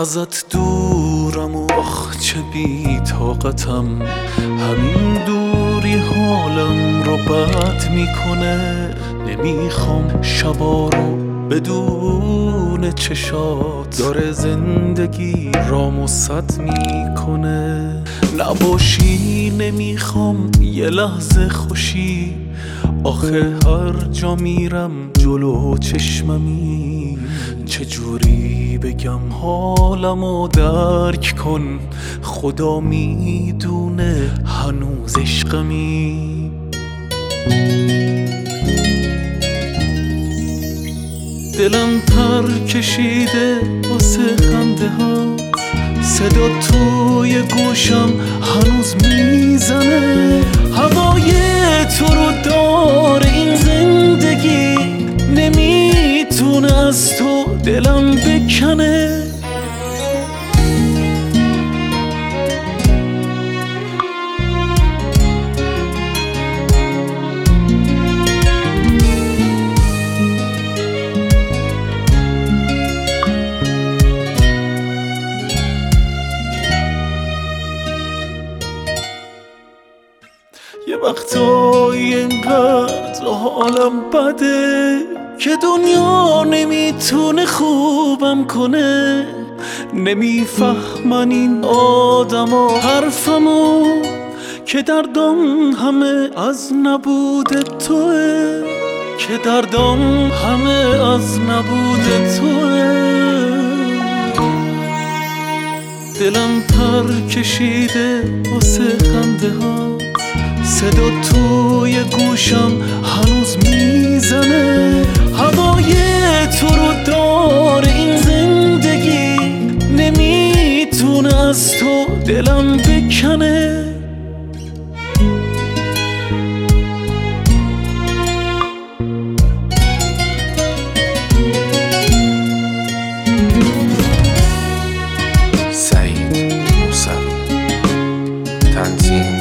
ازت دورم و آخ چه بی طاقتم، همین دوری حالم رو بد میکنه. نمیخوام شبا رو بدون چشات، داره زندگی رام و سد میکنه. نباشی نمیخوام یه لحظه خوشی، آخه هر جا میرم جلو چشممی. چجوری بگم حالمو درک کن، خدا میدونه هنوز عشقمی. دلم پر کشیده واسه خنده ها، صدا توی گوشم هنوز میزنه. هوای تو رو داره این زندگی، نمیتونه از تو دلم بکنه. یه وقتایی اینقدر حالم بده که دنیا نمیتونه خوبم کنه. نمیفهمن این آدما حرفمو که دردم همه از نبود توه، که دردم همه از نبود توه. دلم پر کشیده واسه خنده ها، صدا توی گوشم هنوز میزنه. هوای تو رو داره این زندگی، نمیتونه از تو دلم بکنه. سعید موسوی، تنظیم